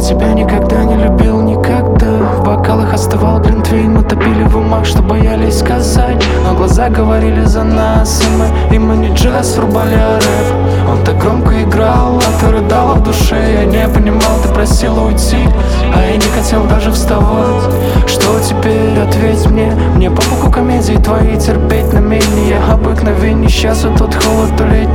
тебя никогда не любил, никогда. В бокалах остывал глинтвейн, мы топили в умах, что боялись сказать. Но глаза говорили за нас, и мы не джаз врубали, а рэп. Он так громко играл, а ты рыдала в душе. Я не понимал, ты просила уйти, а я не хотел даже вставать. Что теперь, ответь мне? Мне по боку комедии твои терпеть на менее обыкновений. Сейчас вот тот холод, то летний